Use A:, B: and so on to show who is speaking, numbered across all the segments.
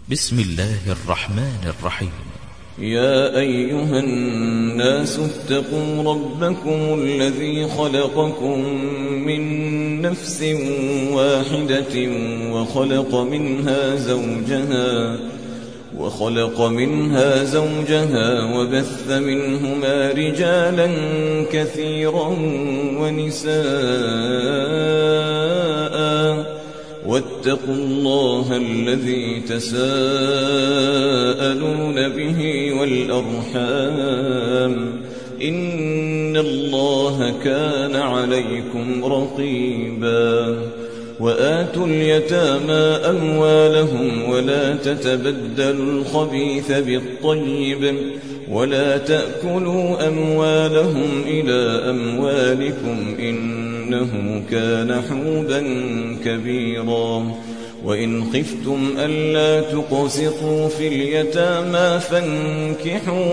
A: بسم الله الرحمن الرحيم.
B: يا أيها الناس اتقوا ربكم الذي خلقكم من نفس واحدة وخلق منها زوجها وبث منهما رجالا كثيرا ونساء واتقوا الله الذي تساءلون به والأرحام إن الله كان عليكم رقيبا. وآتوا اليتامى أموالهم ولا تتبدلوا الخبيث بالطيب ولا تأكلوا أموالهم إلى أموالكم إنه كان حوبا كبيرا. وإن خفتم ألا تقسطوا في اليتامى فانكحوا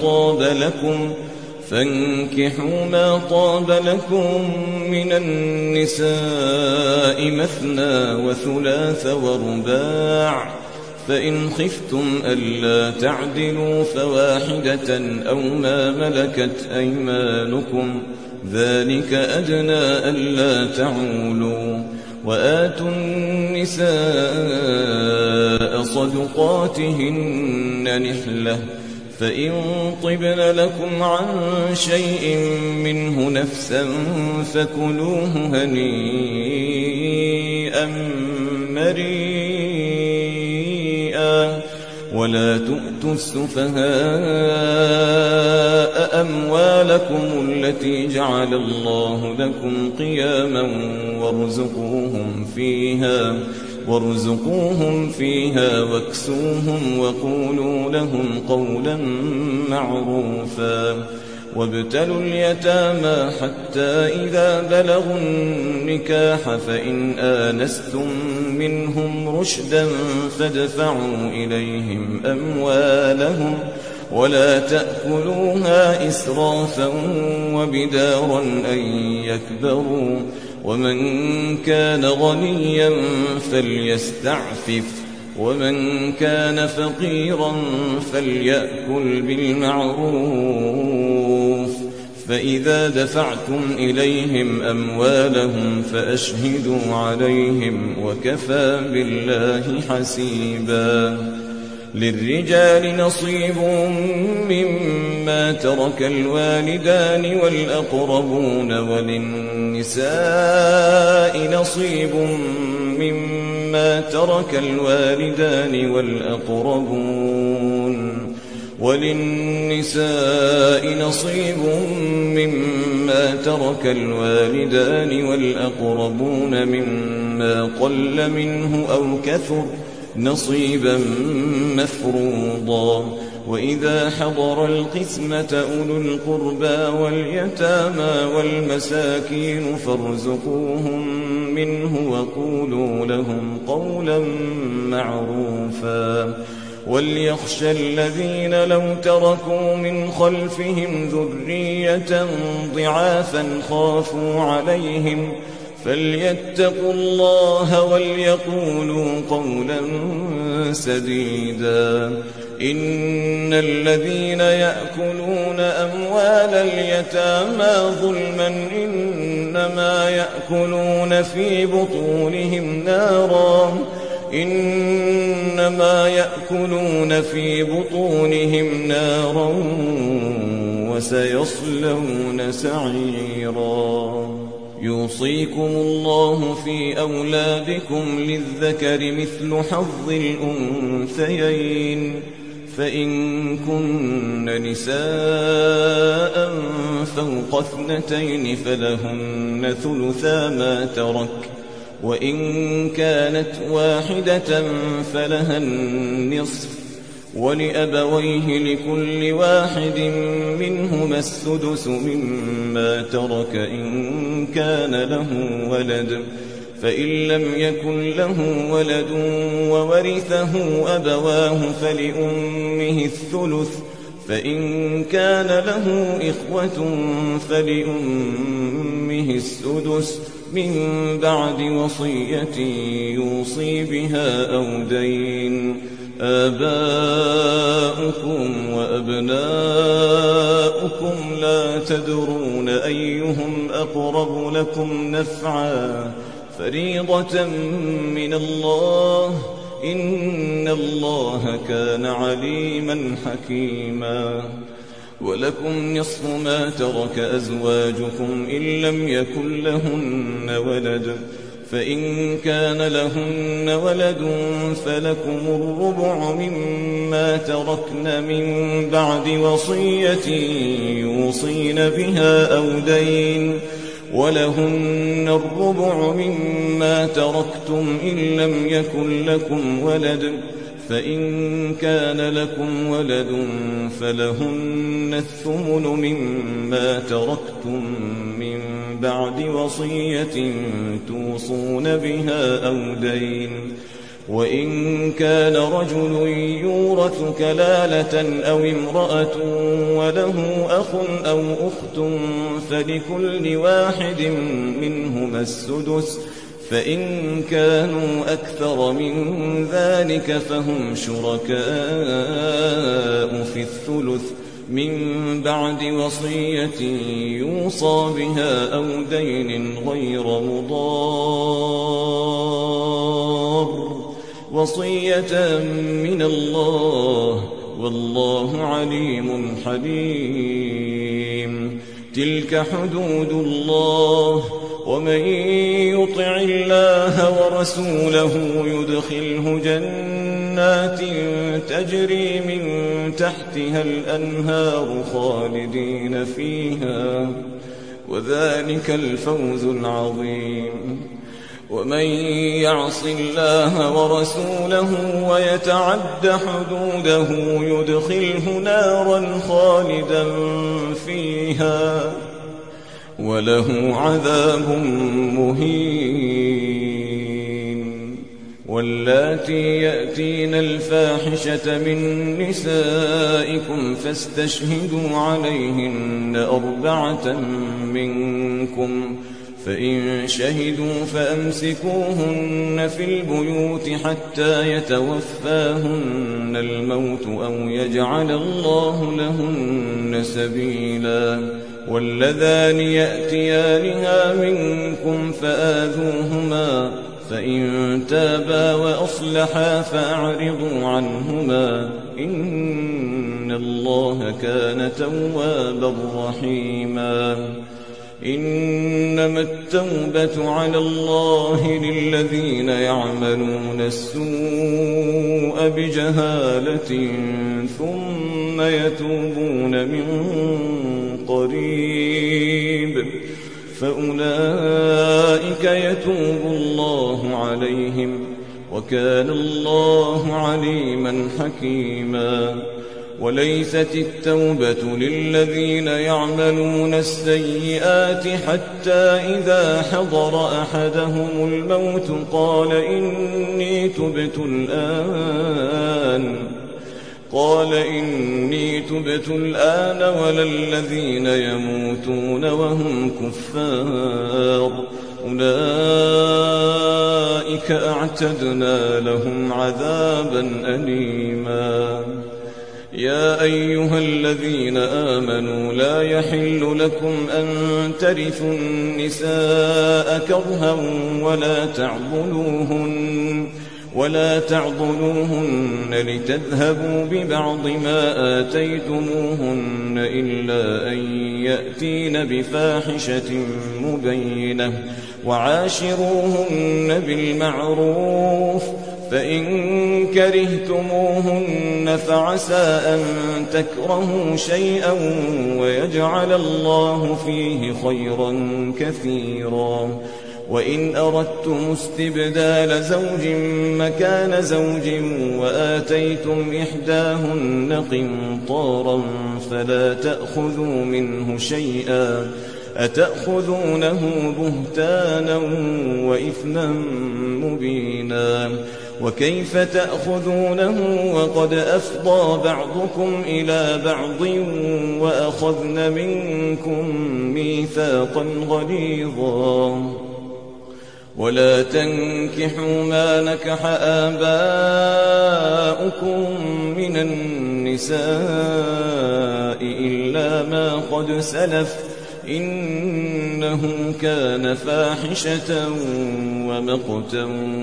B: ما طاب لكم من النساء مثنى وثلاث ورباع، فإن خفتم ألا تعدلوا فواحدة أو ما ملكت أيمانكم ذلك أدنى ألا تعولوا. وآتوا النساء صدقاتهن نحلة، فإن طبن لكم عن شيء منه نفسا فكلوه هنيئا مريئا. ولا تؤتوا السفهاء أموالكم التي جعل الله لكم قياما وارزقوهم فيها واكسوهم وقولوا لهم قولا معروفا. وابتلوا اليتامى حتى إذا بلغوا النكاح فإن آنستم منهم رشدا فادفعوا إليهم أموالهم ولا تأكلوها إسرافا وبدارا أن يكبروا. ومن كان غنيا فليستعفف ومن كان فقيرا فليأكل بالمعروف. فإذا دفعتم إليهم أموالهم فأشهدوا عليهم وكفى بالله حسيبا. للرجال نصيب مما ترك الوالدان والأقربون وللنساء نصيب مما ترك الوالدان والأقربون مما قل منه أو كثر نصيبا مفروضا. وإذا حضر القسمة أولو القربى واليتامى والمساكين فارزقوهم منه وقولوا لهم قولا معروفا. وليخشى الذين لو تركوا من خلفهم ذرية ضعافا خافوا عليهم فليتقوا الله وليقولوا قولا سديدا. إن الذين يأكلون أموال اليتامى ظلما إنما يأكلون في بطونهم نارا وسيصلون سعيرا. يوصيكم الله في أولادكم للذكر مثل حظ الأنثيين، فإن كن نساء فوق 2 فلهن ثلثا ما ترك، وإن كانت واحدة فلها النصف، ولأبويه لكل واحد منهما السدس مما ترك إن كان له ولد، فإن لم يكن له ولد وورثه أبواه فلأمه الثلث، فإن كان له إخوة فلأمه السدس من بعد وصية يوصي بها أو دين. آباؤكم وأبناؤكم لا تدرون أيهم أقرب لكم نفعا فريضة من الله إن الله كان عليما حكيما ولكم نصف ما ترك أزواجكم إن لم يكن لهن ولد فإن كان لهن ولد فلكم الربع مما تركن من بعد وصية يوصين بها أو دين ولهن الربع مما تركتم إن لم يكن لكم ولد فإن كان لكم ولد فلهن الثمن مما تركتم من بعد وصية توصون بها أو دين وإن كان رجل يورث كلالة أو امرأة وله أخ أو أخت فلكل واحد منهما السدس فإن كانوا أكثر من ذلك فهم شركاء في الثلث من بعد وصية يوصى بها أو دين غير مضار وصية من الله والله عليم حليم تلك حدود الله ومن يطع الله ورسوله يدخله جنات تجري من تحتها الأنهار خالدين فيها وذلك الفوز العظيم ومن يعص الله ورسوله ويتعد حدوده يدخله نارا خالدا فيها وله عذاب مهين واللاتي يأتين الفاحشة من نسائكم فاستشهدوا عليهن 4 منكم فإن شهدوا فأمسكوهن في البيوت حتى يتوفاهن الموت أو يجعل الله لهن سبيلا واللذان يأتيانها منكم فآذوهما فإن تابا وأصلحا فأعرضوا عنهما إن الله كان توابا رحيما إنما التوبة على الله للذين يعملون السوء بجهالة ثم يتوبون من قريب فأولئك يتوب الله عليهم وكان الله عليما حكيما وليست التوبة للذين يعملون السيئات حتى إذا حضر أحدهم الموت قال إني تبت الآن ولا الذين يموتون وهم كفار أولئك أعتدنا لهم عذابا أليما يا أيها الذين آمنوا لا يحل لكم أن ترثوا النساء كرها ولا تعضلوهن لتذهبوا ببعض ما آتيتموهن إلا أن يأتين بفاحشة مبينة وعاشروهن بالمعروف فإن كرهتموهن فعسى أن تكرهوا شيئا ويجعل الله فيه خيرا كثيرا وإن أردتم استبدال زوج مكان زوج وآتيتم إحداهن قنطارا فلا تأخذوا منه شيئا أتأخذونه بهتانا وإثما مبينا وكيف تأخذونه وقد أفضى بعضكم إلى بعض وأخذن منكم ميثاقا غليظا ولا تنكحوا ما نكح آباؤكم من النساء إلا ما قد سلف إنه كان فاحشة ومقتا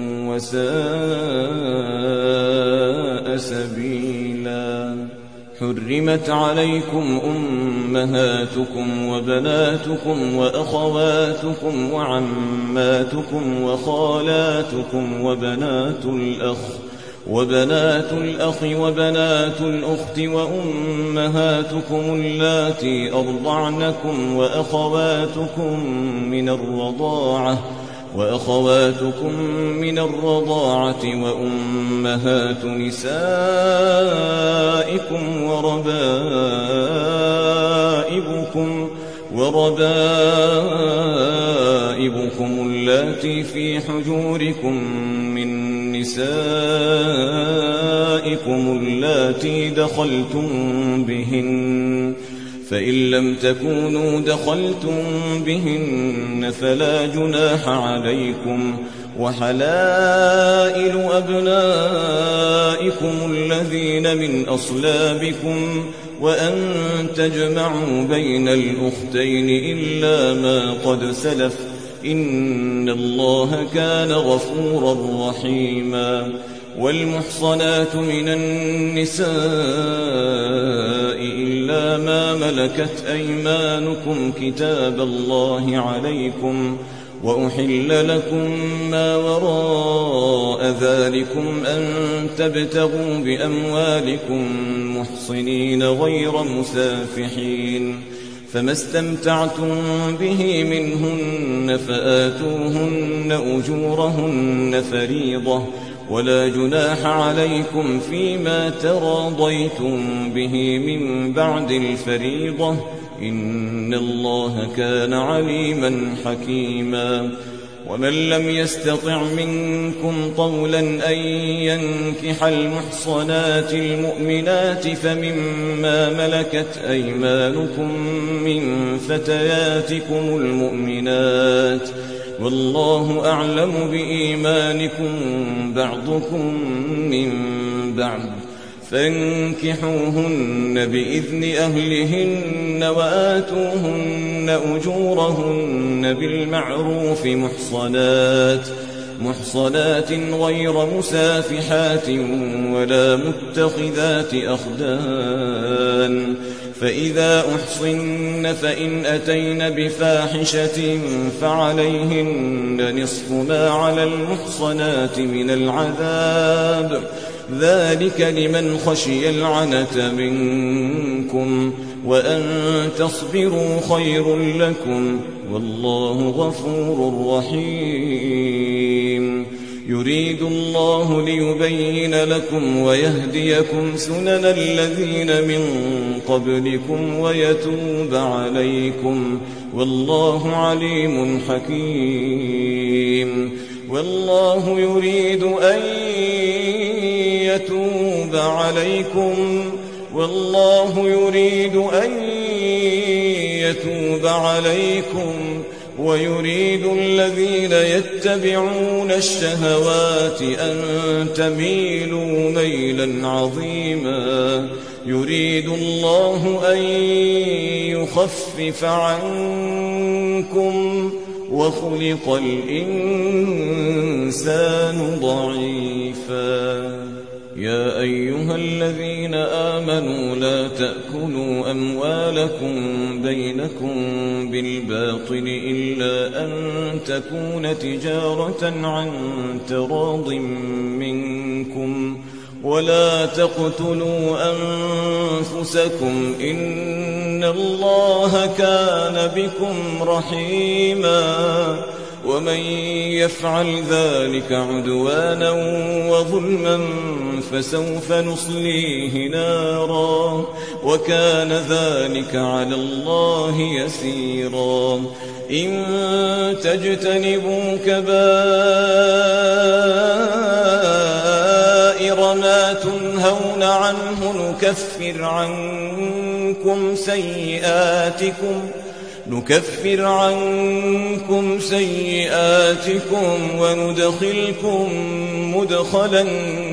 B: وساء سبيلا. حرمت عليكم أمهاتكم وبناتكم وأخواتكم وعماتكم وخالاتكم وبنات الأخ وبنات الأخت وأمهاتكم اللاتي أرضعنكم وأخواتكم من الرضاعة وأمهات نسائكم وربائبكم اللاتي في حجوركم من نسائكم اللاتي دخلتم بهن، فإن لم تكونوا دخلتم بهن فلا جناح عليكم، وحلائل أبنائكم الذين من أصلابكم، وأن تجمعوا بين الأختين إلا ما قد سلف إن الله كان غفورا رحيما. والمحصنات من النساء إلا ما ملكت أيمانكم كتاب الله عليكم، وأحل لكم ما وراء ذلكم أن تبتغوا بأموالكم محصنين غير مسافحين، فما استمتعتم به منهن فآتوهن أجورهن فريضة، ولا جناح عليكم فيما تراضيتم به من بعد الفريضة إن الله كان عليما حكيما. ومن لم يستطع منكم طولا أن ينكح المحصنات المؤمنات فمما ملكت أيمانكم من فتياتكم المؤمنات، والله أعلم بإيمانكم بعضكم من بعض، فانكحوهن بإذن أهلهن وآتوهن أجورهن بالمعروف محصنات غير مسافحات ولا متخذات أخدان، فإذا أحصن فإن أتين بفاحشة فعليهن نصف ما على المحصنات من العذاب، ذلك لمن خشي العنة منكم، وأن تصبروا خير لكم، والله غفور رحيم. يريد الله ليبين لكم ويهديكم سنن الذين من قبلكم ويتوب عليكم، والله عليم حكيم. والله يريد أن يتوب عليكم ويريد الذين يتبعون الشهوات أن تميلوا ميلا عظيما. يريد الله أن يخفف عنكم وخلق الإنسان ضعيفا. يا أيها الذين آمنوا لا تأكلوا أموالكم بينكم بالباطل إلا أن تكون تجارة عن تراض منكم، ولا تقتلوا أنفسكم إن الله كان بكم رحيما، ومن يفعل ذلك عدوانا وظلما فسوف نصليه نارا، وكان ذلك على الله يسيرا. إن تجتنبوا كبائر ما تنهون عنه نكفر عنكم سيئاتكم نكفر عنكم سيئاتكم وندخلكم مدخلا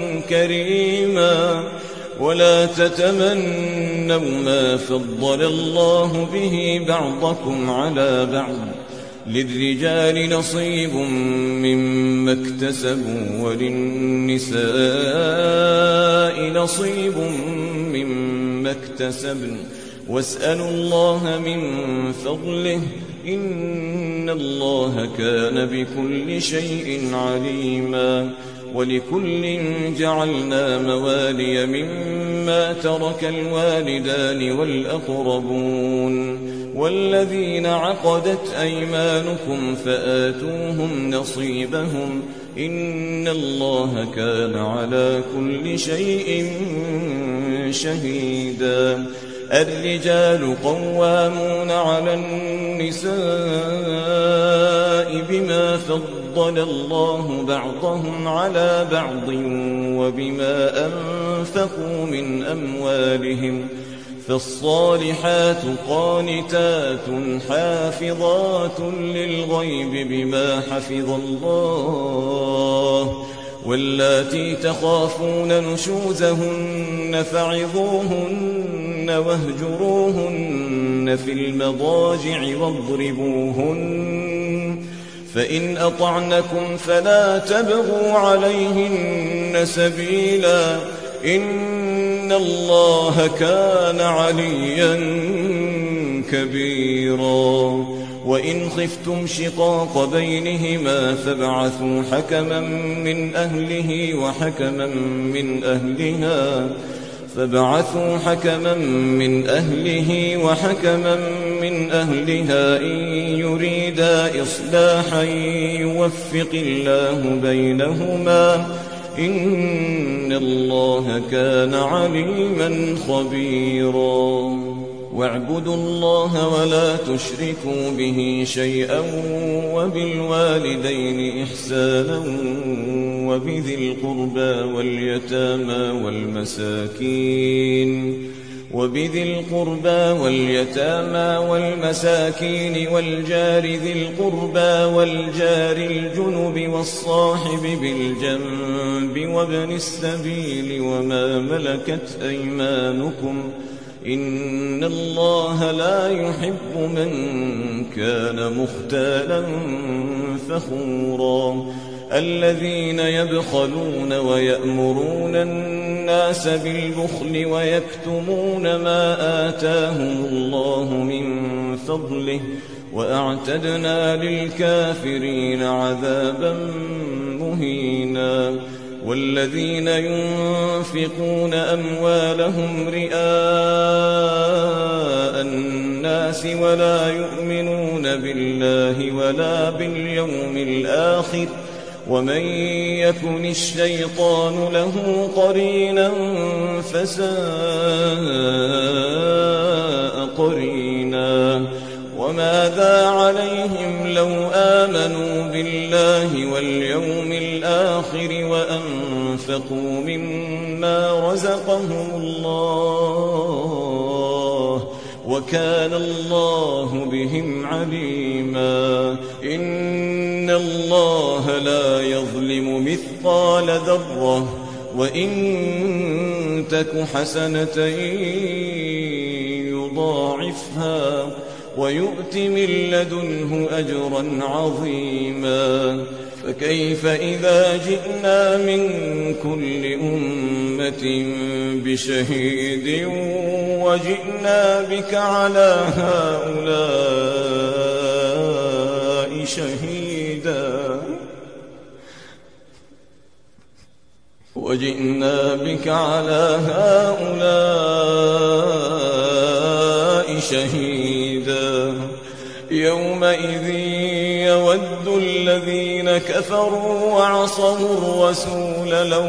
B: كريما ولا تتمنوا ما فضل الله به بعضكم على بعض للرجال نصيب مما اكتسبوا وللنساء نصيب مما اكتسبن واسألوا الله من فضله إن الله كان بكل شيء عليما ولكل جعلنا موالي مما ترك الوالدان والأقربون والذين عقدت أيمانكم فآتوهم نصيبهم إن الله كان على كل شيء شهيدا الرجال قوامون على النساء بما فضل الله بعضهم على بعض وبما أنفقوا من أموالهم فالصالحات قانتات حافظات للغيب بما حفظ الله واللاتي تخافون نشوزهن فعظوهن واهجروهن في المضاجع واضربوهن فإن أطعنكم فلا تبغوا عليهن سبيلا إن الله كان عليا كبيرا وإن خفتم شقاق بينهما فابعثوا حكما من أهله وحكما من أهلها إن يريدا إصلاحا يوفق الله بينهما إن الله كان عليما خبيرا واعبدوا الله ولا تشركوا به شيئا وبالوالدين إحسانا وبذي القربى واليتامى والمساكين والجار ذي القربى والجار الجنب والصاحب بالجنب وابن السبيل وما ملكت أيمانكم إن الله لا يحب من كان مختالا فخورا الذين يبخلون ويأمرون الناس بالبخل ويكتمون ما آتاهم الله من فضله وأعتدنا للكافرين عذابا مهينا والذين ينفقون أموالهم رئاء الناس ولا يؤمنون بالله ولا باليوم الآخر ومن يكن الشيطان له قرينا فساء قرينا وماذا عليهم لو آمنوا بالله واليوم الآخر وأنفقوا مما رزقهم الله وكان الله بهم عليما إن الله لا يظلم مثقال ذرة وإن تك حسنة يضاعفها ويؤت من لدنه أجرا عظيما فكيف إذا جئنا من كل أمة بشهيد وجئنا بك على هؤلاء شهيدا يومئذ يود الذين كفروا وعصوا الرسول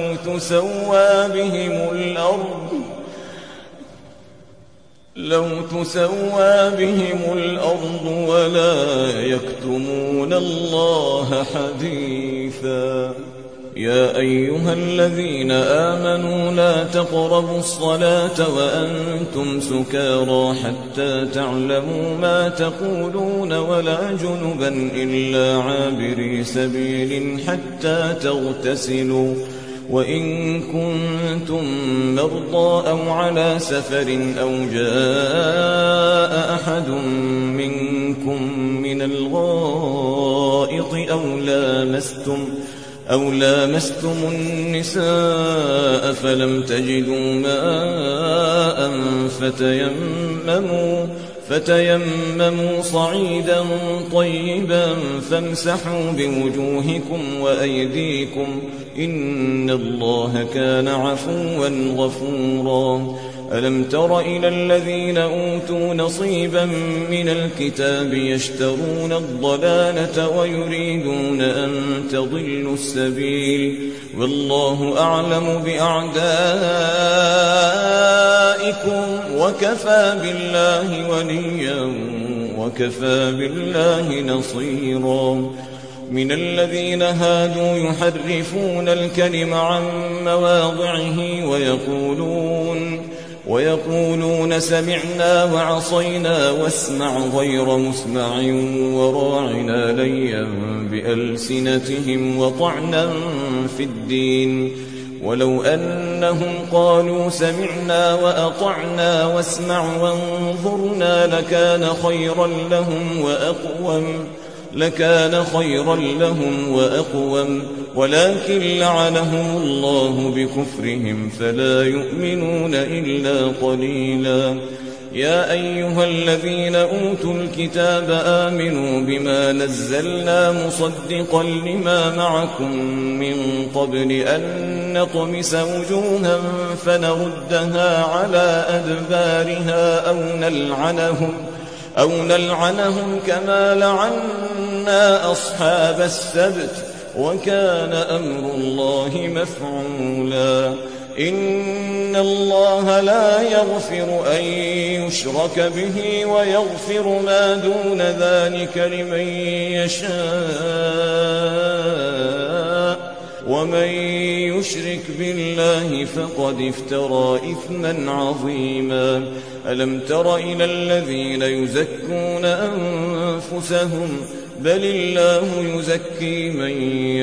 B: لو تسوى بهم الأرض ولا يكتمون الله حديثا يا أيها الذين آمنوا لا تقربوا الصلاة وأنتم سكارى حتى تعلموا ما تقولون ولا جنبا إلا عابري سبيل حتى تغتسلوا وإن كنتم مرضى أو على سفر أو جاء أحد منكم من الغائط أو لامستم النساء فلم تجدوا ماء فتيمموا صعيدا طيبا فامسحوا بوجوهكم وأيديكم إن الله كان عفوا غفورا ألم تر إلى الذين أوتوا نصيبا من الكتاب يشترون الضلالة ويريدون أن تضلوا السبيل والله أعلم بأعدائكم وكفى بالله وليا وكفى بالله نصيرا من الذين هادوا يحرفون الكلم عن مواضعه ويقولون سمعنا وعصينا واسمع غير مسمع وراعنا ليا بألسنتهم وطعنا في الدين ولو أنهم قالوا سمعنا وأطعنا واسمع وانظرنا لكان خيرا لهم وأقوم ولكن لعنهم الله بكفرهم فلا يؤمنون إلا قليلا يا أيها الذين أوتوا الكتاب آمنوا بما نزلنا مصدقا لما معكم من قبل أن نطمس وجوها فنردها على أدبارها أو نلعنهم كما لعنا أصحاب السبت وكان أمر الله مفعولا إن الله لا يغفر أن يشرك به ويغفر ما دون ذلك لمن يشاء ومن يشرك بالله فقد افترى إثما عظيما ألم تر إلى الذين يزكون أنفسهم بل الله يزكي من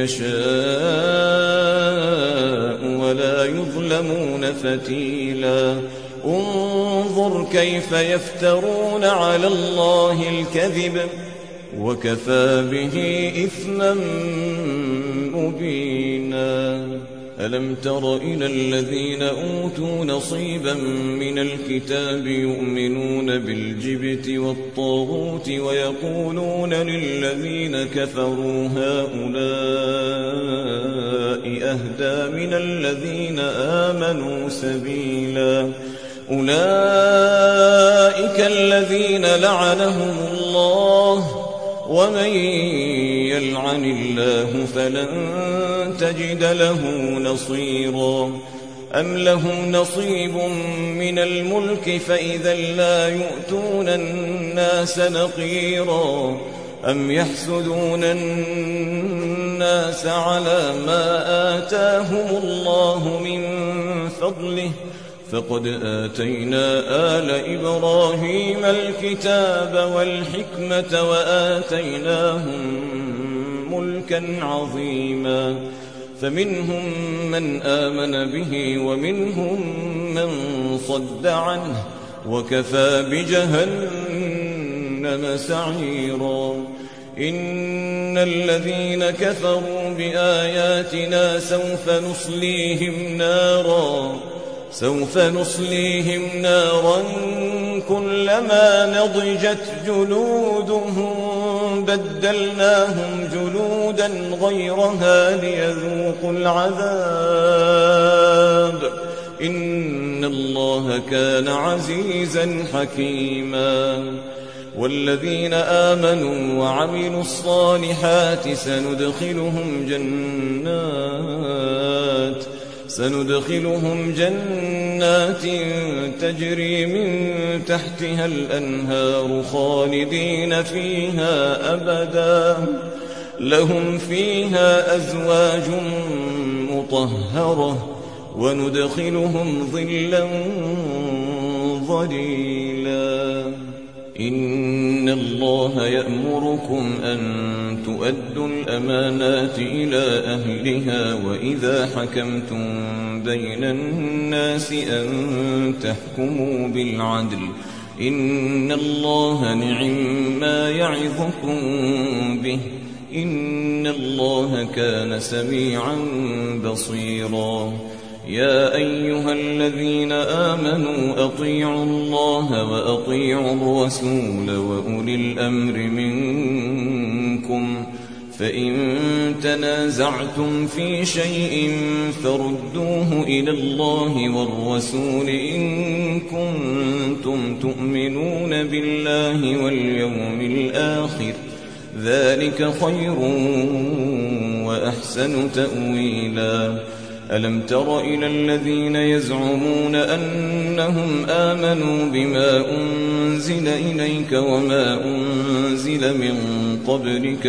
B: يشاء ولا يظلمون فتيلا انظر كيف يفترون على الله الكذب وكفى به إثما مبينا ألم تر إلى الذين أوتوا نصيبا من الكتاب يؤمنون بالجبت والطاغوت ويقولون للذين كفروا هؤلاء أهدى من الذين آمنوا سبيلا أولئك الذين لعنهم الله ومن يلعن الله فلن تجد له نصيرا أم لهم نصيب من الملك فإذا لا يؤتون الناس نقيرا أم يحسدون الناس على ما آتاهم الله من فضله فقد آتينا آل إبراهيم الكتاب والحكمة وآتيناهم ملكا عظيما فمنهم من آمن به ومنهم من صد عنه وكفى بجهنم سعيرا إن الذين كفروا بآياتنا سوف نصليهم نارا كلما نضجت جلودهم بدلناهم جلودا غيرها ليذوقوا العذاب إن الله كان عزيزا حكيما والذين آمنوا وعملوا الصالحات سندخلهم جنات تجري من تحتها الأنهار خالدين فيها أبدا لهم فيها أزواج مطهرة وندخلهم ظلا ظليلا. إن الله يأمركم أن تؤدوا الأمانات إلى أهلها وإذا حكمتم بين الناس أن تحكموا بالعدل. إن الله نعما يعظكم به إن الله كان سميعا بصيرا. يا أيها الذين آمنوا أطيعوا الله وأطيعوا الرسول وأولي الأمر منكم فإن تنازعتم في شيء فردوه إلى الله والرسول إن كنتم تؤمنون بالله واليوم الآخر ذلك خير وأحسن تأويلا. ألم تر إلى الذين يزعمون أنهم آمنوا بما أنزل إليك وما أنزل من قبلك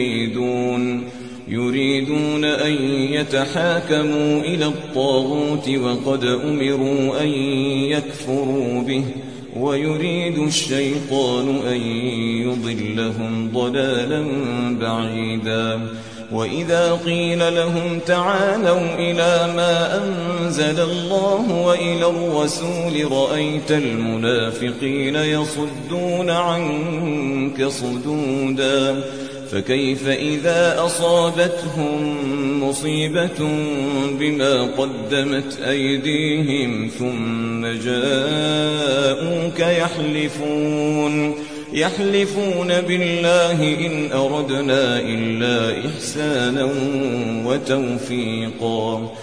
B: يريدون أن يتحاكموا إلى الطاغوت وقد أمروا أن يكفروا به ويريد الشيطان أن يضلهم ضلالا بعيدا. وإذا قيل لهم تعالوا إلى ما أنزل الله وإلى الرسول رأيت المنافقين يصدون عنك صدودا. فكيف إذا أصابتهم مصيبة بما قدمت أيديهم ثم جاءوك يحلفون بالله إن أردنا إلا إحسانا وتوفيقا.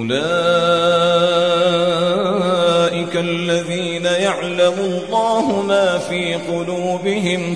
B: أولئك الذين يعلم الله ما في قلوبهم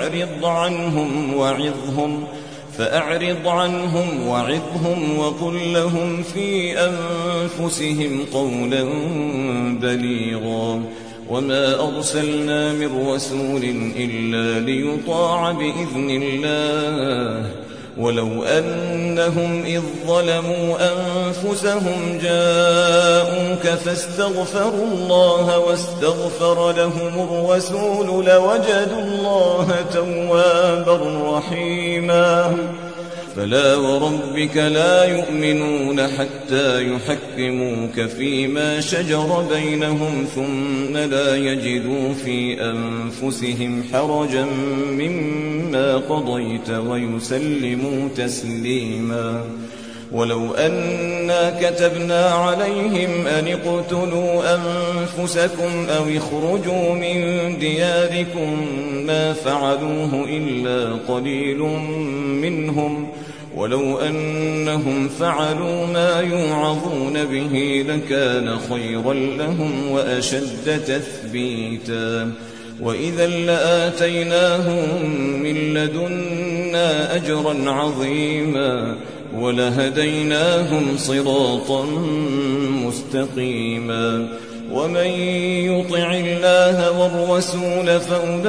B: فأعرض عنهم وعظهم وقل لهم في أنفسهم قولا بليغا. وما أرسلنا من رسول إلا ليطاع بإذن الله ولو أنهم إذ ظلموا أنفسهم جاءوك فاستغفروا الله واستغفر لهم الرسول لوجدوا الله توابا رحيما. فلا وربك لا يؤمنون حتى يحكموك فيما شجر بينهم ثم لا يجدوا في أنفسهم حرجا مما قضيت ويسلموا تسليما. ولو أنا كتبنا عليهم أن اقتلوا أنفسكم أو اخرجوا من دياركم ما فعلوه إلا قليل منهم ولو أنهم فعلوا ما يوعظون به لكان خيرا لهم وأشد تثبيتا. وإذا لآتيناهم من لدنا أجرا عظيما ولهديناهم صراطا مستقيما. ومن يطع الله والرسول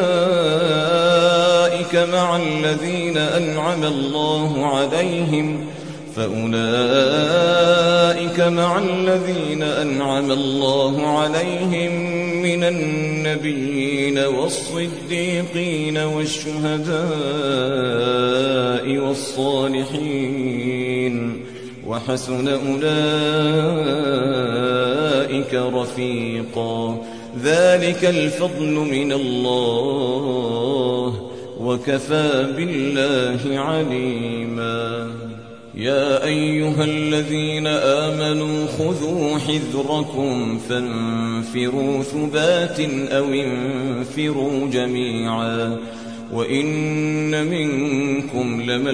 B: فأولئك مع الذين أنعم الله عليهم من النبيين والصديقين والشهداء والصالحين وحسن أولئك رفيقا. ذلك الفضل من الله وكفى بالله عليما. يا أيها الذين آمنوا خذوا حذركم فانفروا ثبات أو انفروا جميعا. وإن منكم لمن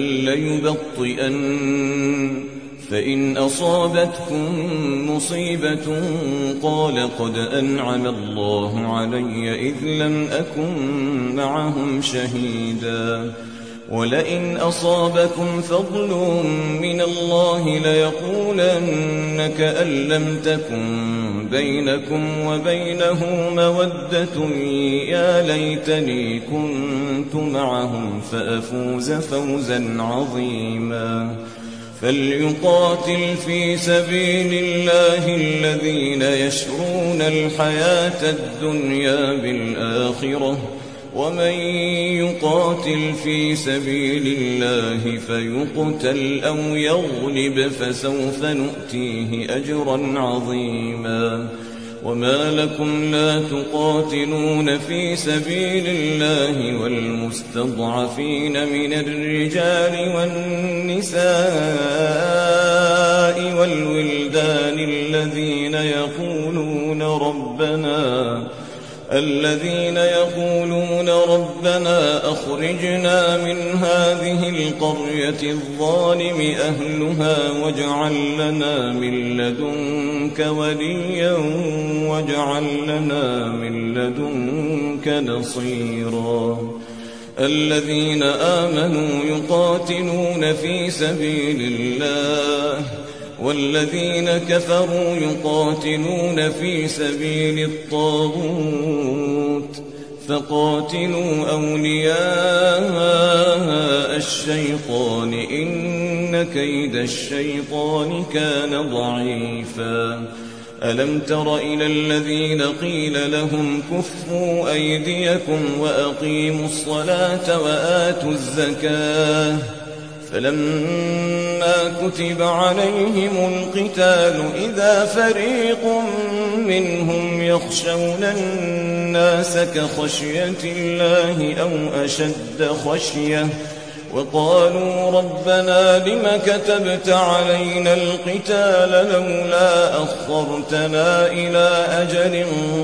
B: ليبطئن فإن أصابتكم مصيبة قال قد أنعم الله علي إذ لم أكن معهم شهيدا. ولئن أصابكم فضل من الله ليقولن كأن لم تكن بينكم وبينه مودة يا ليتني كنت معهم فأفوز فوزا عظيما فليقاتل في سبيل الله الذين يشرون الحياة الدنيا بالآخرة ومن يقاتل في سبيل الله فيقتل أو يغلب فسوف نؤتيه أجرا عظيما وما لكم لا تقاتلون في سبيل الله والمستضعفين من الرجال والنساء والولدان الذين يقولون ربنا أخرجنا من هذه القرية الظالم أهلها واجعل لنا من لدنك وليا واجعل لنا من لدنك نصيرا الذين آمنوا يقاتلون في سبيل الله والذين كفروا يقاتلون في سبيل الطاغوت فقاتلوا أولياء الشيطان إن كيد الشيطان كان ضعيفا ألم تر إلى الذين قيل لهم كفوا أيديكم وأقيموا الصلاة وآتوا الزكاة فلما كتب عليهم القتال إذا فريق منهم يخشون الناس كخشية الله أو أشد خشية وقالوا ربنا لم كتبت علينا القتال لولا أخرتنا إلى أجل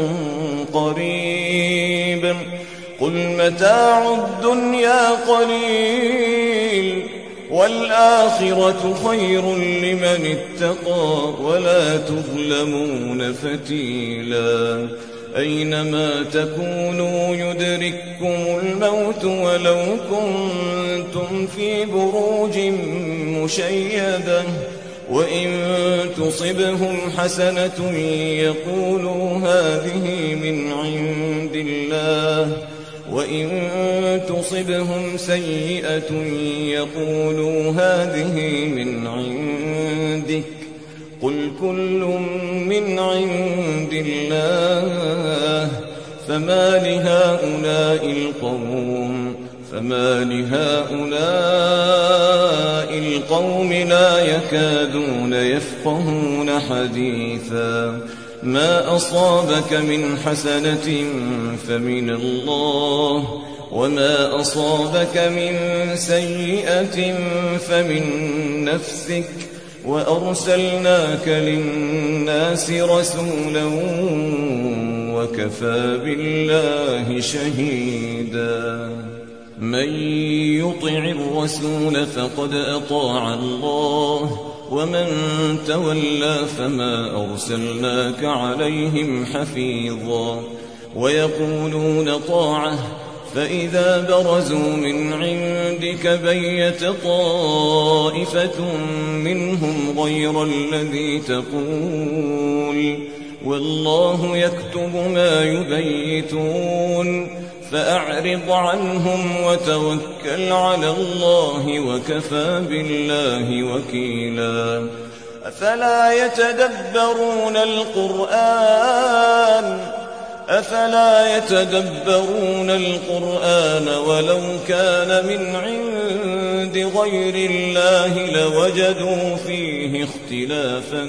B: قريب قل متاع الدنيا قليل والآخرة خير لمن اتقى ولا تظلمون فتيلا أينما تكونوا يدرككم الموت ولو كنتم في بروج مشيدة وإن تصبهم حسنة يقولوا هذه من عند الله وإن تصبهم سيئة يقولوا هذه من عندك قل كل من عند الله فما لهؤلاء القوم لا يكادون يفقهون حديثا ما أصابك من حسنة فمن الله وما أصابك من سيئة فمن نفسك وأرسلناك للناس رسولا وكفى بالله شهيدا من يطع الرسول فقد أطاع الله ومن تولى فما أرسلناك عليهم حفيظا ويقولون طاعة فإذا برزوا من عندك بيت طائفة منهم غير الذي تقول والله يكتب ما يبيتون فأعرض عنهم وتوكل على الله وكفى بالله وكيلا أفلا يتدبرون القرآن ولو كان من عند غير الله لوجدوا فيه اختلافا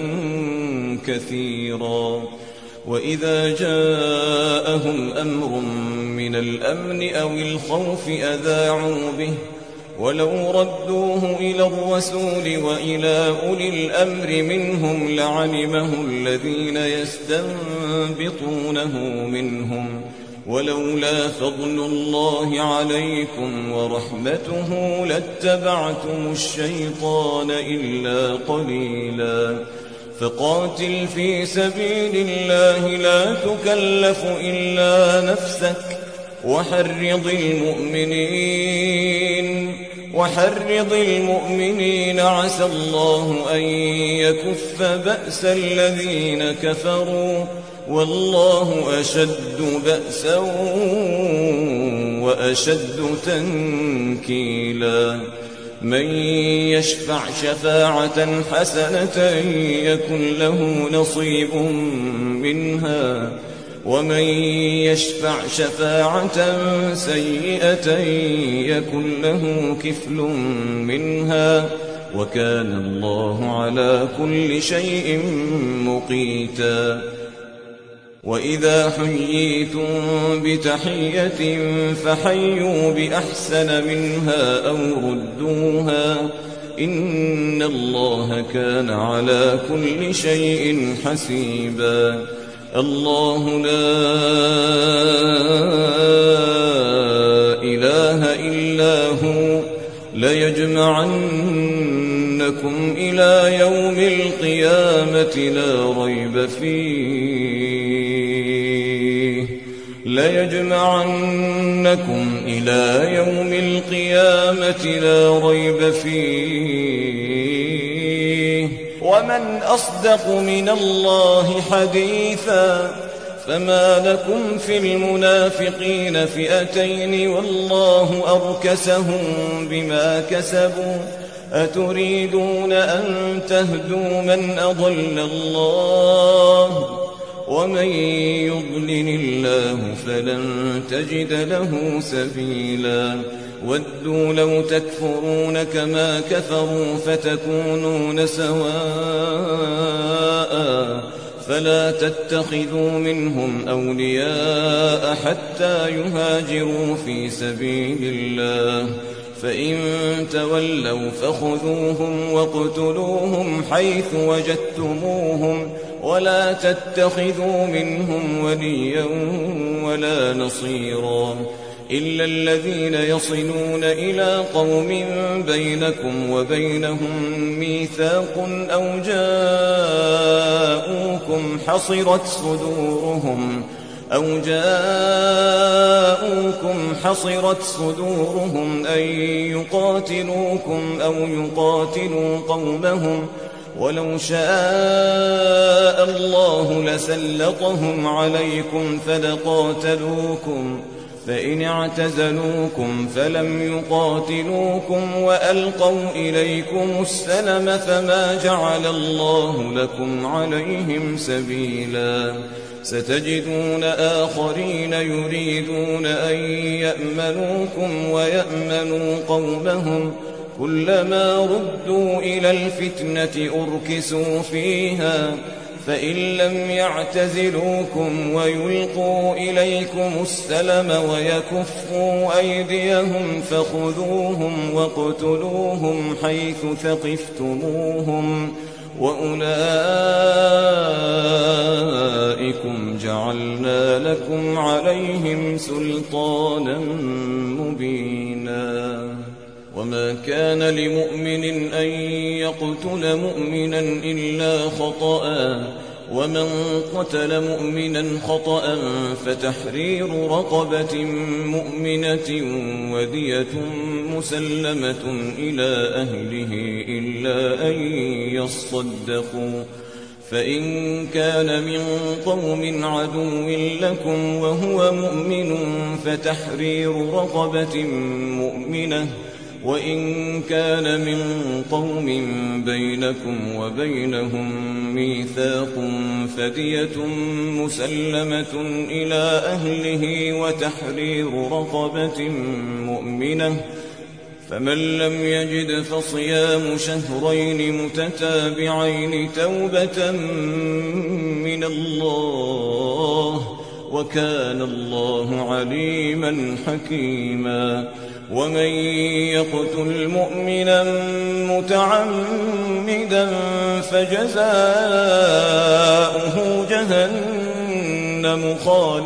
B: كثيرا وإذا جاءهم أمر من الأمن أو الخوف أذاعوا به ولو ردوه إلى الرسول وإلى أولي الأمر منهم لعلمه الذين يستنبطونه منهم ولولا فضل الله عليكم ورحمته لاتبعتم الشيطان إلا قليلا فقاتل في سبيل الله لا تكلف إلا نفسك وحرض المؤمنين عسى الله أن يكف بأس الذين كفروا والله أشد بأسا وأشد تنكيلا من يشفع شفاعة حسنة يكن له نصيب منها ومن يشفع شفاعة سيئة يكن له كفل منها وكان الله على كل شيء مقيتا وإذا حييتم بتحية فحيوا بأحسن منها أو ردوها إن الله كان على كل شيء حسيبا الله لا إله إلا هو ليجمعنكم إلى يوم القيامة لا ريب فيه ليجمعنكم إلى يوم القيامة لا ريب فيه ومن أصدق من الله حديثا فما لكم في المنافقين فئتين والله أركسهم بما كسبوا أتريدون أن تهدوا من أضل الله ومن يضلل الله فلن تجد له سبيلا ودوا لو تكفرون كما كفروا فتكونون سواء فلا تتخذوا منهم أولياء حتى يهاجروا في سبيل الله فإن تولوا فخذوهم واقتلوهم حيث وجدتموهم ولا تتخذوا منهم وليا ولا نصيرا إلا الذين يصلون إلى قوم بينكم وبينهم ميثاق أو جاءوكم حصرت صدورهم أن يقاتلوكم أو يقاتلوا قومهم ولو شاء الله لسلطهم عليكم فلقاتلوكم فإن اعتزلوكم فلم يقاتلوكم وألقوا إليكم السلم فما جعل الله لكم عليهم سبيلا ستجدون آخرين يريدون أن يأمنوكم ويأمنوا قومهم كلما ردوا إلى الفتنة أركسوا فيها فإن لم يعتزلوكم ويلقوا إليكم السلم ويكفوا أيديهم فخذوهم واقتلوهم حيث ثقفتموهم وأولئكم جعلنا لكم عليهم سلطانا مبينا وما كان لمؤمن أن يقتل مؤمنا إلا خطأ ومن قتل مؤمنا خطأ فتحرير رقبة مؤمنة ودية مسلمة إلى أهله إلا أن يصدقوا فإن كان من قوم عدو لكم وهو مؤمن فتحرير رقبة مؤمنة وإن كان من قوم بينكم وبينهم ميثاق فدية مسلمة إلى أهله وتحرير رقبة مؤمنة فمن لم يجد فصيام شهرين متتابعين توبة من الله وكان الله عليما حكيما ومن يقتل مؤمنا متعمدا فجزاؤه جهنم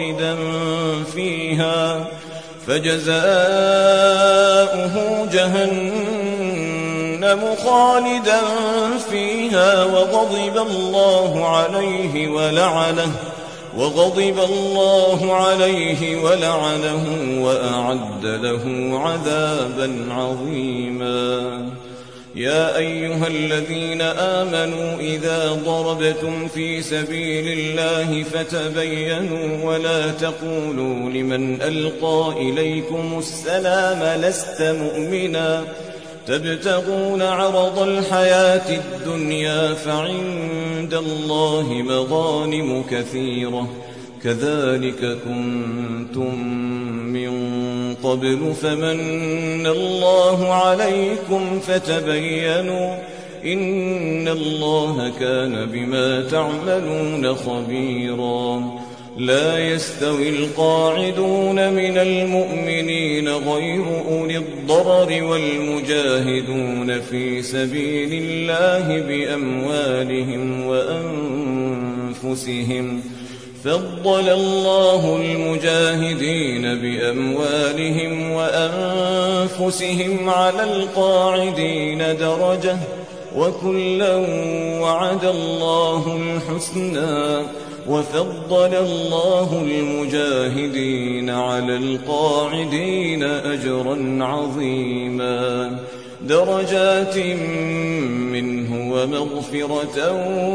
B: خالدا فيها وغضب الله عليه وغضب الله عليه ولعنه وأعد له عذابا عظيما. يا أيها الذين آمنوا إذا ضربتم في سبيل الله فتبينوا ولا تقولوا لمن ألقى إليكم السلام لست مؤمنا تبتغون عرض الحياة الدنيا فعند الله مغانم كثيرة كذلك كنتم من قبل فمن الله عليكم فتبينوا إن الله كان بما تعملون خبيرا. لا يستوي القاعدون من المؤمنين غير أولي الضرر والمجاهدون في سبيل الله بأموالهم وأنفسهم فضل الله المجاهدين بأموالهم وأنفسهم على القاعدين درجة وكلا وعد الله الحسنى وفضل الله المجاهدين على القاعدين أجرا عظيما درجات منه ومغفرة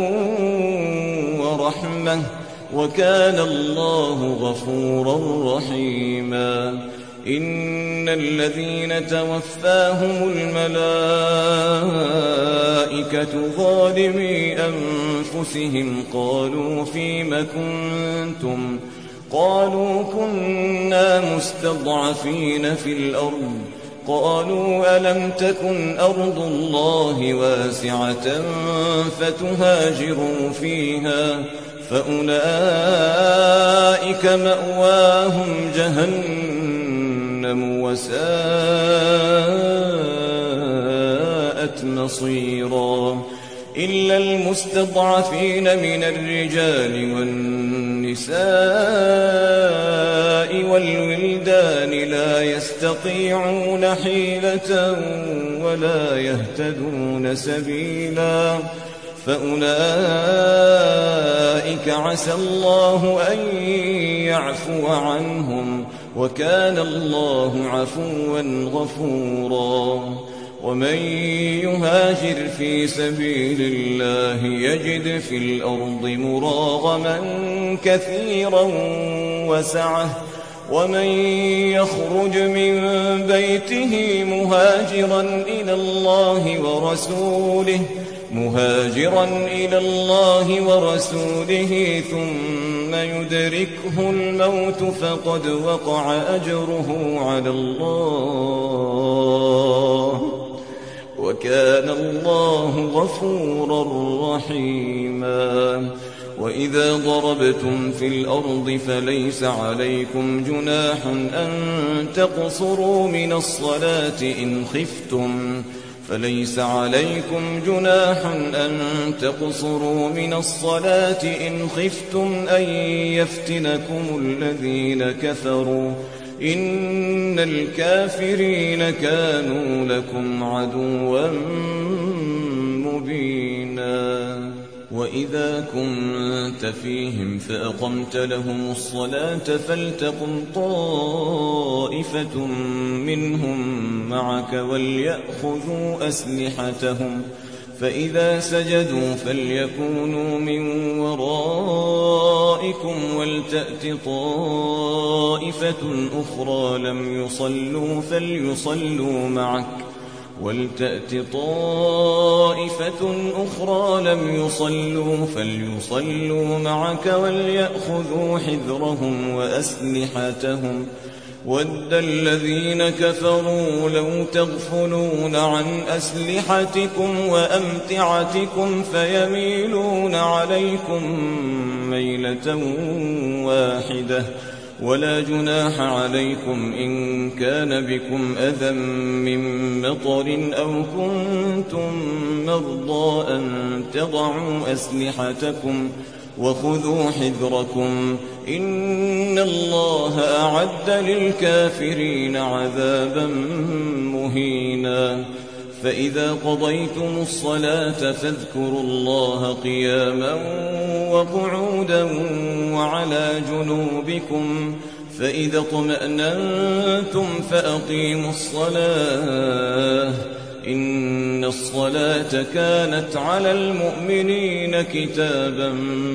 B: ورحمة وكان الله غفورا رحيما. إن الذين توفاهم الملائكة ظالمي أنفسهم قالوا فيم كنتم قالوا كنا مستضعفين في الأرض قالوا ألم تكن أرض الله واسعة فتهاجروا فيها فأولئك مأواهم جهنم وساءت مصيرا. إلا المستضعفين من الرجال والنساء والولدان لا يستطيعون حيلة ولا يهتدون سبيلا فأولئك عسى الله أن يعفو عنهم وكان الله عفوا غفورا. ومن يهاجر في سبيل الله يجد في الأرض مراغما كثيرا وسعة ومن يخرج من بيته مهاجرا إلى الله ورسوله ثم يدركه الموت فقد وقع أجره على الله وكان الله غفورا رحيما. وإذا ضربتم في الأرض فليس عليكم جناح أن تقصروا من الصلاة إن خفتم أن يفتنكم الذين كفروا إن الكافرين كانوا لكم عدوا مبينا. وإذا كنت فيهم فأقمت لهم الصلاة فلتقم طائفة منهم معك وليأخذوا أسلحتهم فإذا سجدوا فليكونوا من ورائكم ولتأت طائفة أخرى لم يصلوا فليصلوا معك وليأخذوا حذرهم وأسلحتهم ود الذين كفروا لو تغفلون عن أسلحتكم وأمتعتكم فيميلون عليكم ميلة واحدة ولا جناح عليكم إن كان بكم أذى من مطر أو كنتم مرضى أن تضعوا أسلحتكم وخذوا حذركم إن الله أعد للكافرين عذابا مهينا. فإذا قضيتم الصلاة فاذكروا الله قياما وقعودا وعلى جنوبكم، فإذا اطمأننتم فأقيموا الصلاة إن الصلاة كانت على المؤمنين كتابا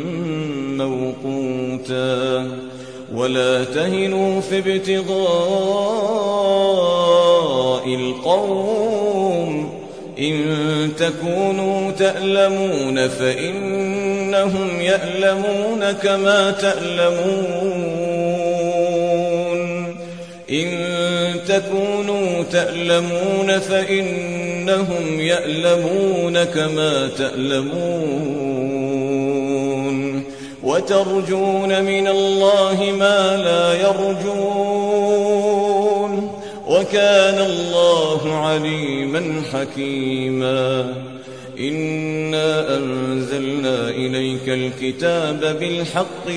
B: موقوتا. ولا تهنوا في ابتغاء القوم، إن تكونوا تألمون فإنهم يألمون كما تألمون، إن تكونوا تألمون فإنهم يألمون كما تألمون، وترجون من الله ما لا يرجون، وكان الله عليما حكيما. إنا أنزلنا إليك الكتاب بالحق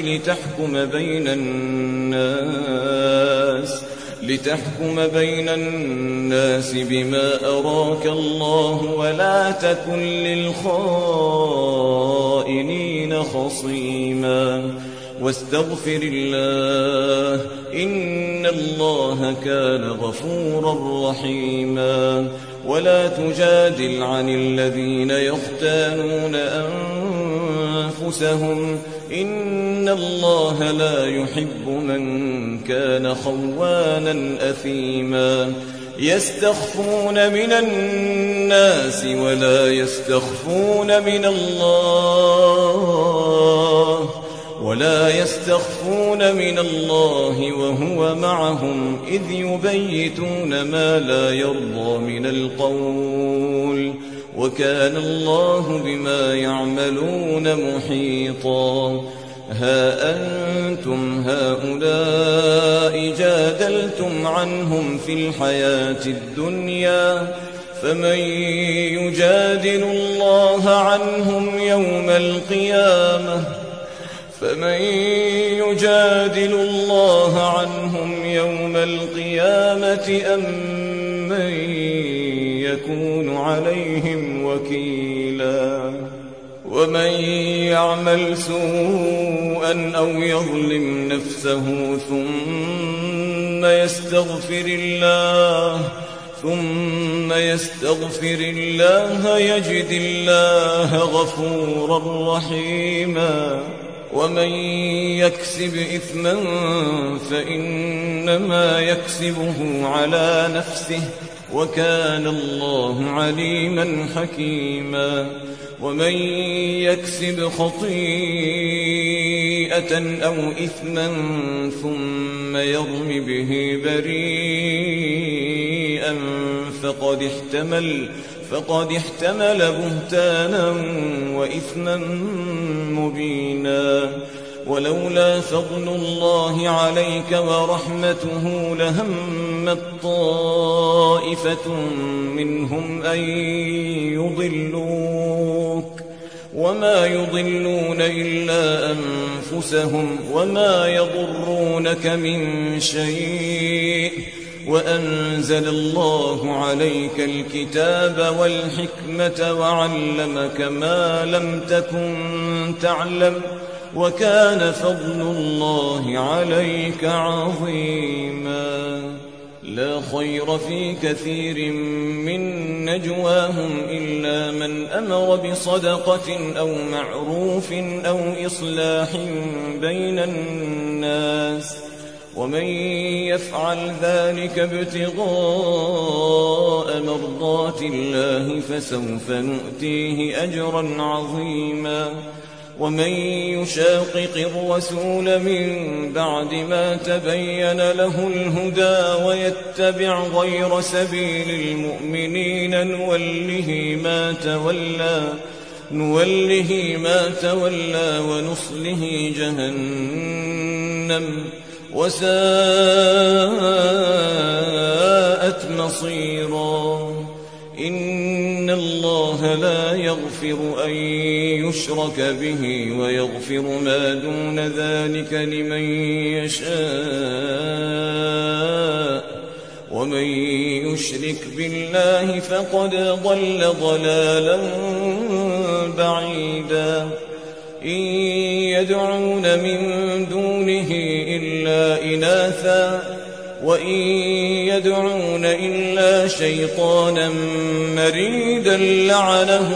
B: لتحكم بين الناس بما أراك الله، ولا تكن للخائنين خصيما. واستغفر الله إن الله كان غفورا رحيما. ولا تجادل عن الذين يختانون أنفسهم، إن الله لا يحب من كان خوانا أثيما. يستخفون من الناس ولا يستخفون من الله وهو معهم إذ يبيتون ما لا يرضى من القول، وكان الله بما يعملون محيطا. ها أنتم هؤلاء جادلتم عنهم في الحياة الدنيا، فمن يجادل الله عنهم يوم القيامة أم من يكون عليهم وكيلا. ومن يعمل سوءا أو يظلم نفسه ثم يستغفر الله يجد الله غفورا رحيما. ومن يكسب إثما فإنما يكسبه على نفسه، وكان الله عليما حكيما. ومن يكسب خطيئة أو إثما ثم يرم به بريئا فقد احتمل بهتانا وإثما مبينا. ولولا فضل الله عليك ورحمته لهمت طائفة منهم أن يضلوك، وما يضلون إلا أنفسهم وما يضرونك من شيء. وأنزل الله عليك الكتاب والحكمة وعلمك ما لم تكن تعلم، وكان فضل الله عليك عظيما. لا خير في كثير من نجواهم إلا من أمر بصدقة أو معروف أو إصلاح بين الناس، ومن يفعل ذلك ابتغاء مرضات الله فسوف نؤتيه أجرا عظيما. ومن يشاقق الرسول من بعد ما تبين له الهدى ويتبع غير سبيل المؤمنين نوله ما تولى ونصله جهنم وساءت مصيرا. إن الله لا يغفر أن يشرك به ويغفر ما دون ذلك لمن يشاء، ومن يشرك بالله فقد ضل ضلالا بعيدا إن يدعون من دونه إلا إناثا وإن يدعون إلا شيطانا مريدا لعنه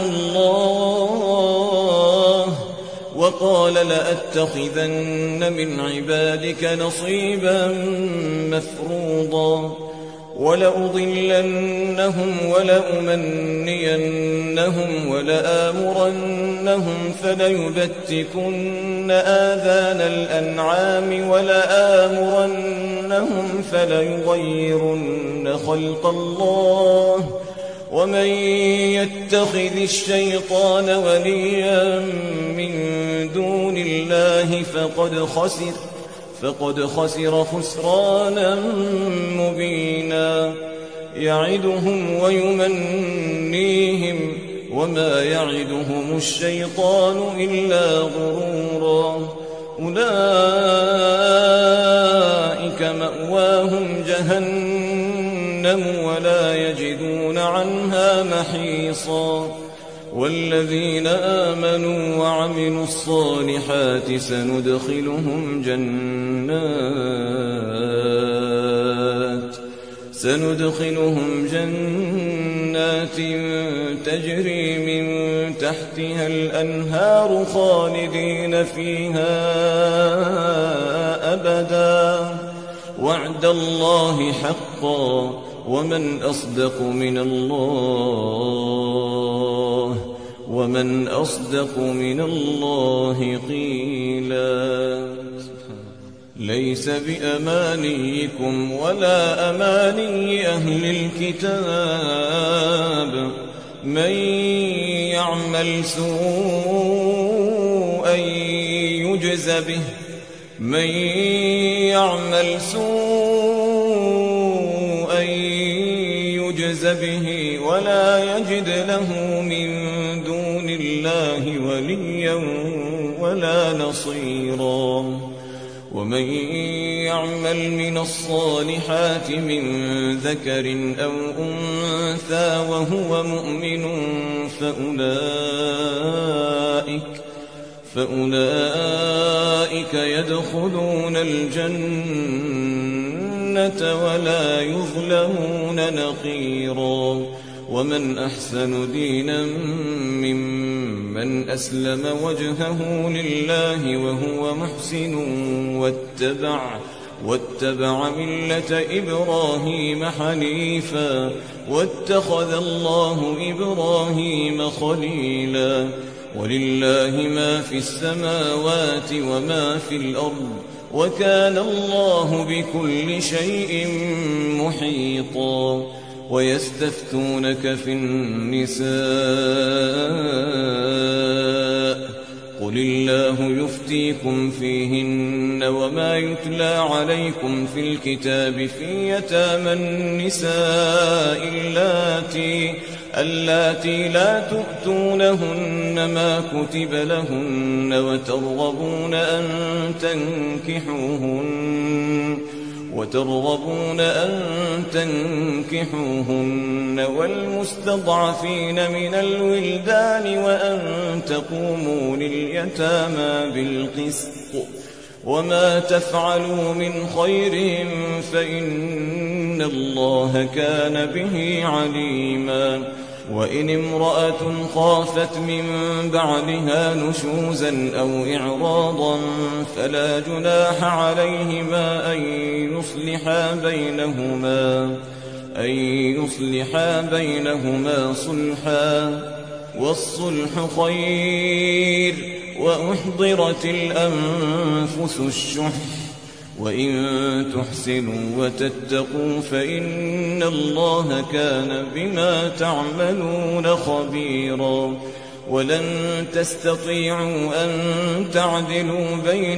B: الله وقال لأتخذن من عبادك نصيبا مفروضا ولأضلنهم ولأمنينهم ولآمرنهم فليبتكن آذان الأنعام ولآمرنهم فليغيرن خلق الله ومن يتخذ الشيطان وليا من دون الله فقد خسر خسرانا مبينا يعدهم ويمنيهم وما يعدهم الشيطان إلا غرورا أولئك مأواهم جهنم ولا يجدون عنها محيصا والذين آمنوا وعملوا الصالحات سندخلهم جنات تجري من تحتها الأنهار خالدين فيها أبدا وعد الله حقا ومن أصدق من الله قيلا ليس بأمانيكم ولا أماني أهل الكتاب من يعمل سوءا يجز به ولا يجد له من دون الله وليا ولا نصيرا ومن يعمل من الصالحات من ذكر أو أنثى وهو مؤمن فأولئك يدخلون الجنة ولا يظلمون نقيرا ومن أحسن دينا ممن أسلم وجهه لله وهو محسن واتبع ملة إبراهيم حنيفا واتخذ الله إبراهيم خليلا ولله ما في السماوات وما في الأرض وكان الله بكل شيء محيطا ويستفتونك في النساء قل الله يفتيكم فيهن وما يتلى عليكم في الكتاب في يتامى النساء اللاتي لا تؤتونهن ما كتب لهن وترغبون أن تنكحوهن والمستضعفين من الولدان وأن تقوموا لليتامى بالقسط وما تفعلوا من خير فإن الله كان به عليما وإن امرأة خافت من بعدها نشوزا أو إعراضا فلا جناح عليهما أن يصلحا بينهما صلحا والصلح خير وأحضرت الأنفس الشح وإن تحسنوا وتتقوا فإن الله كان بما تعملون خبيرا ولن تستطيعوا أن تعدلوا بين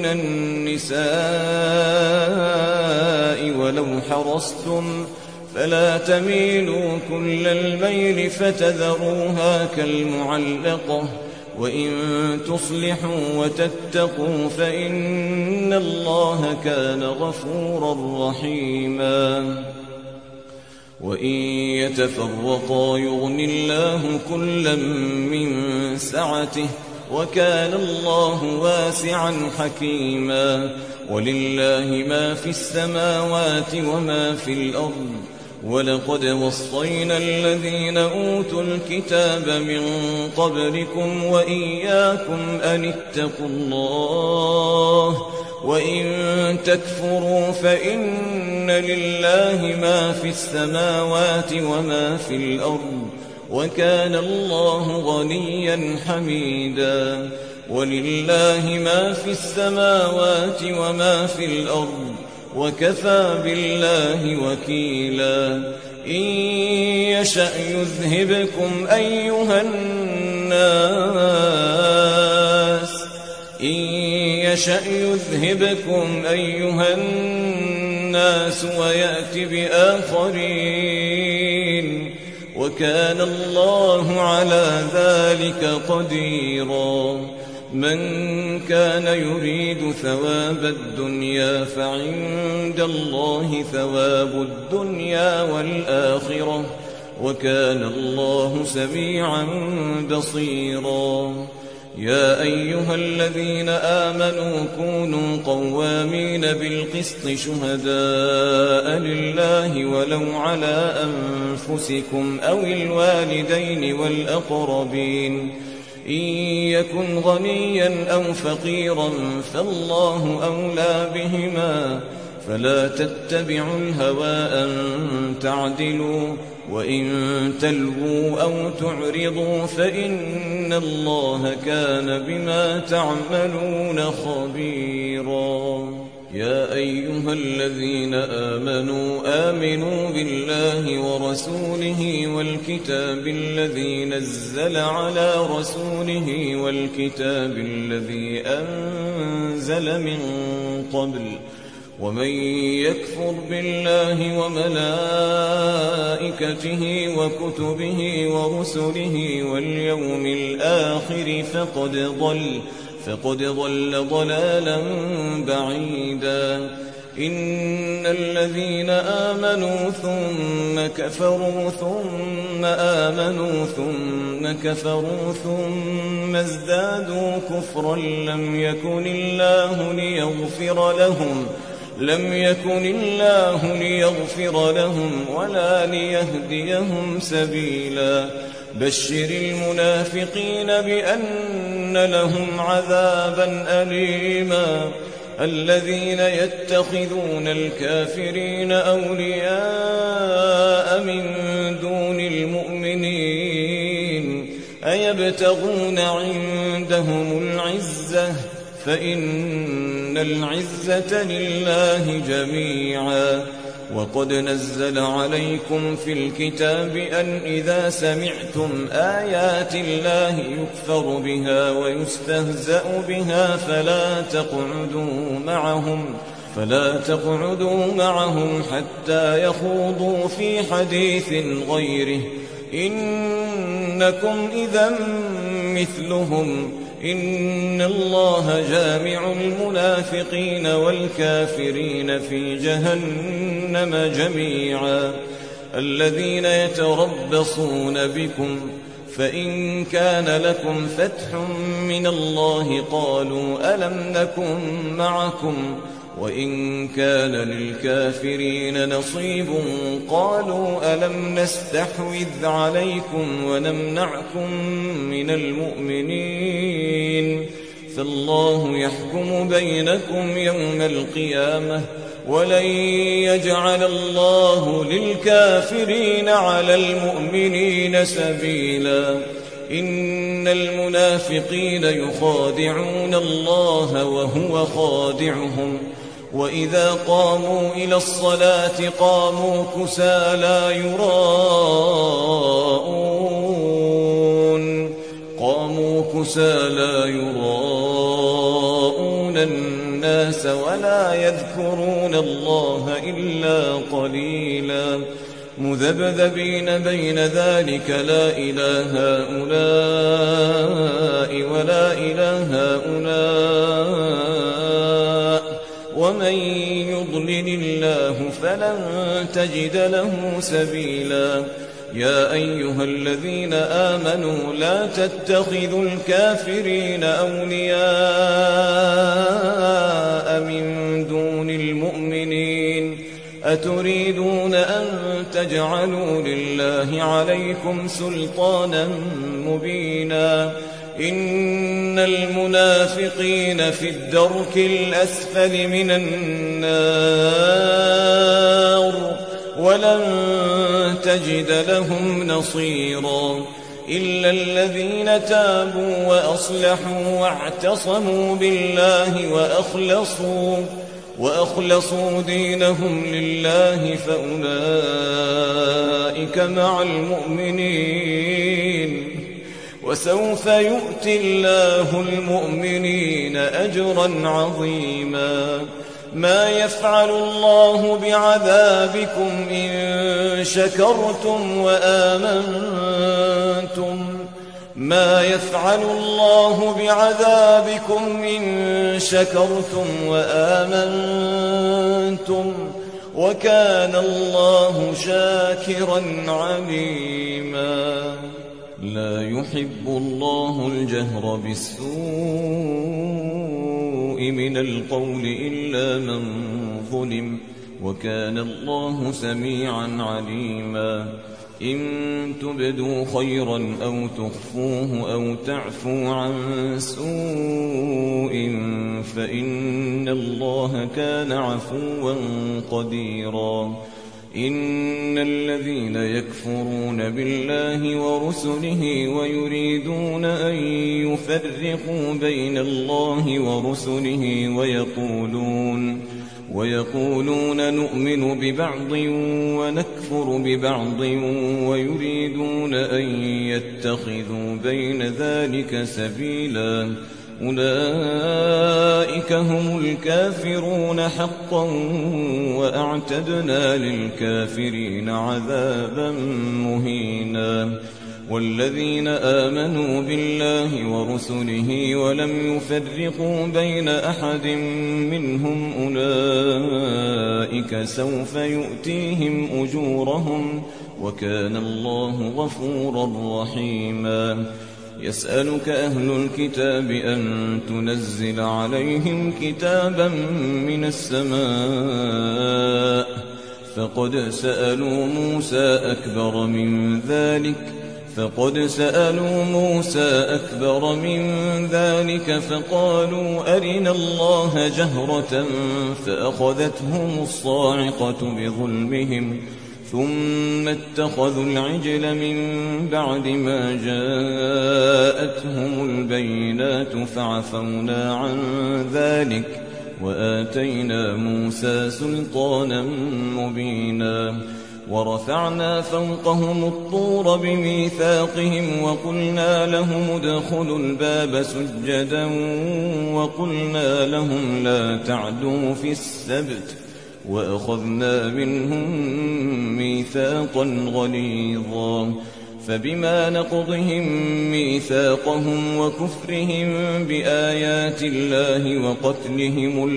B: النساء ولو حرصتم فلا تميلوا كل الميل فتذروها كالمعلقة وإن تصلحوا وتتقوا فإن الله كان غفورا رحيما وإن يتفرقا يغن الله كلا من سعته وكان الله واسعا حكيما ولله ما في السماوات وما في الأرض ولقد وصينا الذين أوتوا الكتاب من قبلكم وإياكم أن اتقوا الله وإن تكفروا فإن لله ما في السماوات وما في الأرض وكان الله غنيا حميدا ولله ما في السماوات وما في الأرض وكفى بالله وكيلا إن يشأ يذهبكم أيها الناس ويأتي بآخرين وكان الله على ذلك قديرا من كان يريد ثواب الدنيا فعند الله ثواب الدنيا والآخرة وكان الله سميعا بصيرا يا أيها الذين آمنوا كونوا قوامين بالقسط شهداء لله ولو على أنفسكم أو الوالدين والأقربين إن يكن غنيا أو فقيرا فالله أولى بهما فلا تتبعوا الهوى أن تعدلوا وإن تلووا أو تعرضوا فإن الله كان بما تعملون خبيرا يا أيها الذين آمنوا بالله ورسوله والكتاب الذي نزل على رسوله والكتاب الذي أنزل من قبل ومن يكفر بالله وملائكته وكتبه ورسله واليوم الآخر فقد ضل ضلالا بعيدا إن الذين آمنوا ثم كفروا ثم آمنوا ثم كفروا ثم ازدادوا كفرا لم يكن الله ليغفر لهم ولا ليهديهم سبيلا بشر المنافقين بأن لهم عذابا أليما الذين يتخذون الكافرين أولياء من دون المؤمنين أيبتغون عندهم العزة فإن العزة لله جميعا وقد نزل عليكم في الكتاب أن إذا سمعتم آيات الله يكفر بها ويستهزأ بها فلا تقعدوا معهم حتى يخوضوا في حديث غيره إنكم إذا مثلهم إن الله جامع المنافقين والكافرين في جهنم جميعا الذين يتربصون بكم فإن كان لكم فتح من الله قالوا ألم نكن معكم وإن كان للكافرين نصيب قالوا ألم نستحوذ عليكم ونمنعكم من المؤمنين فالله يحكم بينكم يوم القيامة ولن يجعل الله للكافرين على المؤمنين سبيلا إن المنافقين يخادعون الله وهو خادعهم وإذا قاموا إلى الصلاة قاموا كسى لا يراءون الناس ولا يذكرون الله إلا قليلا مذبذبين بين ذلك لا إله هؤلاء ولا إله هؤلاء ومن يضلل الله فلن تجد له سبيلا. يا أيها الذين آمنوا لا تتخذوا الكافرين أولياء من دون المؤمنين أتريدون أن تجعلوا لله عليكم سلطانا مبينا. إن المنافقين في الدرك الأسفل من النار ولن تجد لهم نصيرا إلا الذين تابوا وأصلحوا واعتصموا بالله وأخلصوا دينهم لله فأولئك مع المؤمنين وسوف يؤتي الله المؤمنين أجرا عظيما. ما يفعل الله بعذابكم إن شكرتم وآمنتم ما يفعل الله بعذابكم إن شكرتم وآمنتم وكان الله شاكرا عليما. لا يحب الله الجهر بالسوء من القول إلا من ظلم وكان الله سميعا عليما. إن تبدوا خيرا أو تخفوه أو تعفوا عن سوء فإن الله كان عفوا قديرا. إن الذين يكفرون بالله ورسله ويريدون أن يفرقوا بين الله ورسله ويقولون نؤمن ببعض ونكفر ببعض ويريدون أن يتخذوا بين ذلك سبيلا أولئك هم الكافرون حقا وأعتدنا للكافرين عذابا مهينا. والذين آمنوا بالله ورسله ولم يفرقوا بين أحد منهم أولئك سوف يؤتيهم أجورهم وكان الله غفورا رحيما. يسألك أهل الكتاب أن تنزل عليهم كتابا من السماء فقد سألوا موسى أكبر من ذلك فقالوا أرنا الله جهرة فأخذتهم الصاعقة بظلمهم ثم اتخذوا العجل من بعد ما جاءتهم البينات فعفونا عن ذلك وآتينا موسى سلطانا مبينا. ورفعنا فوقهم الطور بميثاقهم وقلنا لهم ادخلوا الباب سجدا وقلنا لهم لا تعدوا في السبت وأخذنا منهم ميثاقا غليظا. فبما نقضهم ميثاقهم وكفرهم بآيات الله وقتلهم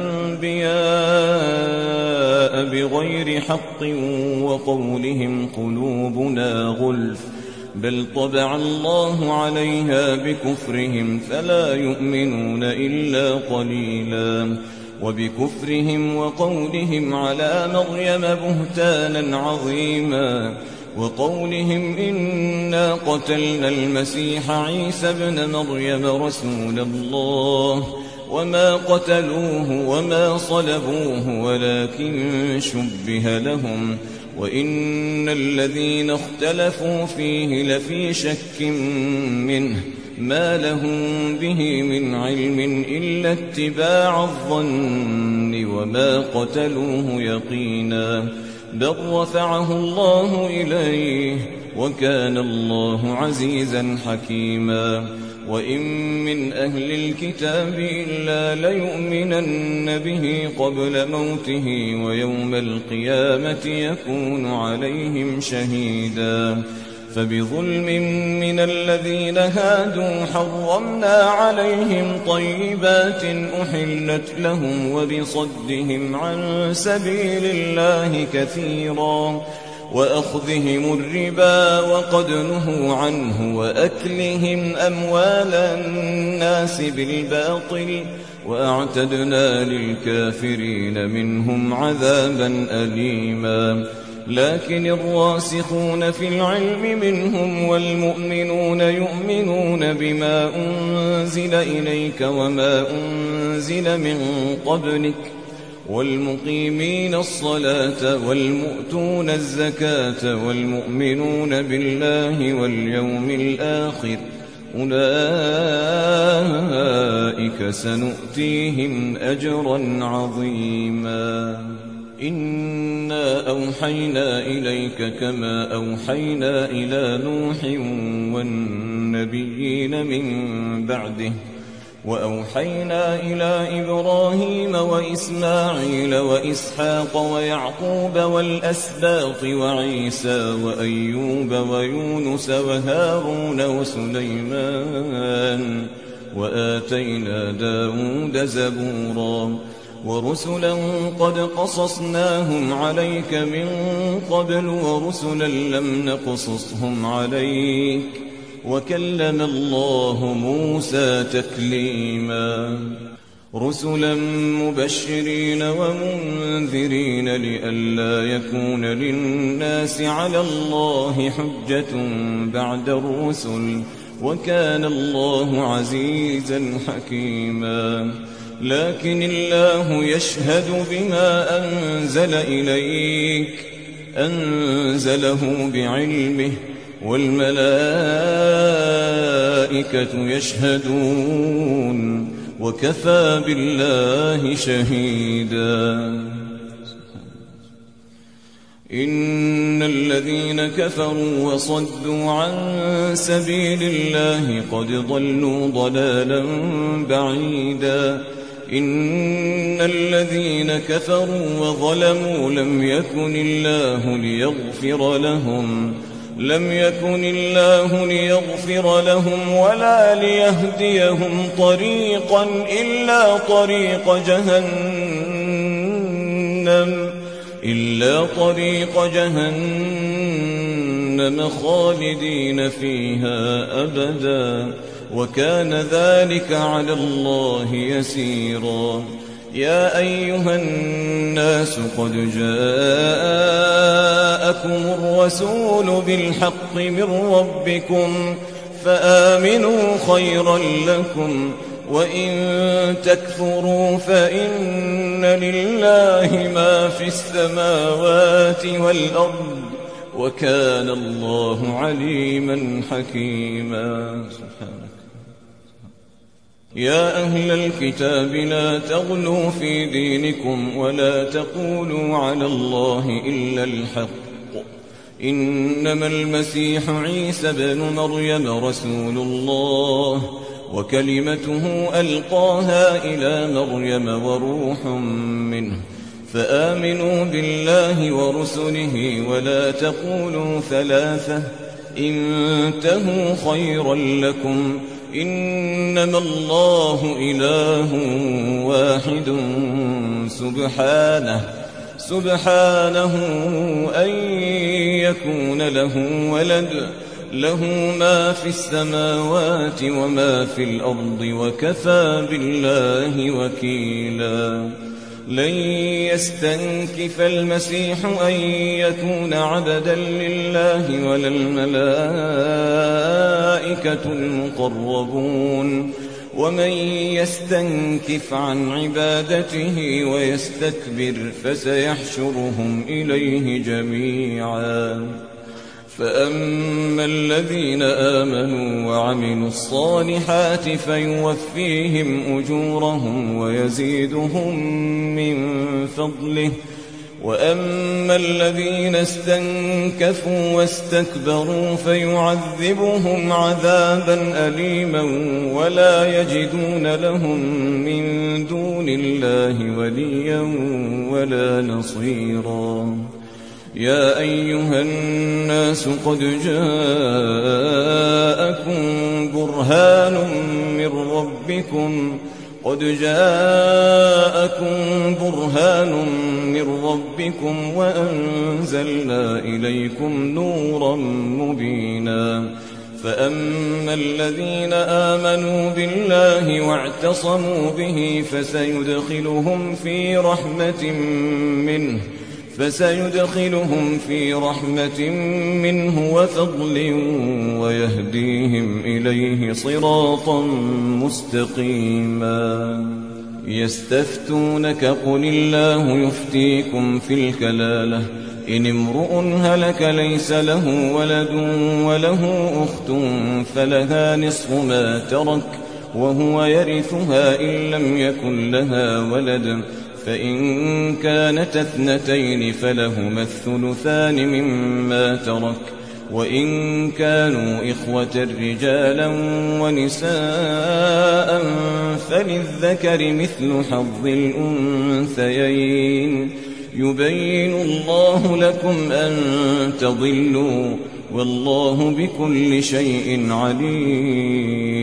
B: الأنبياء بغير حق وقولهم قلوبنا غلف بل طبع الله عليها بكفرهم فلا يؤمنون إلا قليلا. وبكفرهم وقولهم على مريم بهتانا عظيما وقولهم إنا قتلنا المسيح عيسى ابن مريم رسول الله وما قتلوه وما صلبوه ولكن شبه لهم وإن الذين اختلفوا فيه لفي شك منه ما لهم به من علم إلا اتباع الظن وما قتلوه يقينا بل رفعه الله إليه وكان الله عزيزا حكيما. وإن من أهل الكتاب إلا ليؤمنن به قبل موته ويوم القيامة يكون عليهم شهيدا. فبظلم من الذين هادوا حرمنا عليهم طيبات أحلت لهم وبصدهم عن سبيل الله كثيرا وأخذهم الربا وقد نهوا عنه وأكلهم أموال الناس بالباطل وأعتدنا للكافرين منهم عذابا أليما لكن الراسخون في العلم منهم والمؤمنون يؤمنون بما أنزل إليك وما أنزل من قبلك والمقيمين الصلاة والمؤتون الزكاة والمؤمنون بالله واليوم الآخر أولئك سنؤتيهم أجرا عظيما إنا أوحينا إليك كما أوحينا إلى نوح والنبيين من بعده وأوحينا إلى إبراهيم وإسماعيل وإسحاق ويعقوب والأسباط وعيسى وأيوب ويونس وهارون وسليمان وآتينا داود زبورا ورسلا قد قصصناهم عليك من قبل ورسلا لم نقصصهم عليك وكلم الله موسى تكليما رسلا مبشرين ومنذرين لئلا يكون للناس على الله حجة بعد الرسل وكان الله عزيزا حكيما لكن الله يشهد بما أنزل إليك أنزله بعلمه والملائكة يشهدون وكفى بالله شهيدا إن الذين كفروا وصدوا عن سبيل الله قد ضلوا ضلالا بعيدا إن الذين كفروا وظلموا لم يكن الله ليغفر لهم ولا ليهديهم طريقا إلا طريق جهنم خالدين فيها أبدا وكان ذلك على الله يسيرا يا أيها الناس قد جاءكم الرسول بالحق من ربكم فآمنوا خيرا لكم وإن تكفروا فإن لله ما في السماوات والأرض وكان الله عليما حكيما يا أهل الكتاب لا تغلوا في دينكم ولا تقولوا على الله إلا الحق إنما المسيح عيسى بن مريم رسول الله وكلمته ألقاها إلى مريم وروح منه فآمنوا بالله ورسله ولا تقولوا ثلاثة انتهوا خيرا لكم إنما الله إله واحد سبحانه أن يكون له ولد له ما في السماوات وما في الأرض وكفى بالله وكيلا لن يستنكف المسيح أن يكون عبدا لله ولا الملائكة المقربون ومن يستنكف عن عبادته ويستكبر فسيحشرهم إليه جميعا فأما الذين آمنوا وعملوا الصالحات فيوفيهم أجورهم ويزيدهم من فضله وأما الذين استنكفوا واستكبروا فيعذبهم عذابا أليما ولا يجدون لهم من دون الله وليا ولا نصيرا يا أيها الناس قد جاءكم برهان من ربكم وأنزلنا إليكم نورا مبينا فأما الذين آمنوا بالله واعتصموا به فسيدخلهم في رحمة منه وفضل ويهديهم إليه صراطا مستقيما يستفتونك قل الله يفتيكم في الكلالة إن امرؤ هلك ليس له ولد وله أخت فلها نصف ما ترك وهو يرثها إن لم يكن لها ولد فإن كانت اثنتين فلهما الثلثان مما ترك وإن كانوا إخوة رجالا ونساء فللذكر مثل حظ الأنثيين يبين الله لكم أن تضلوا والله بكل شيء عليم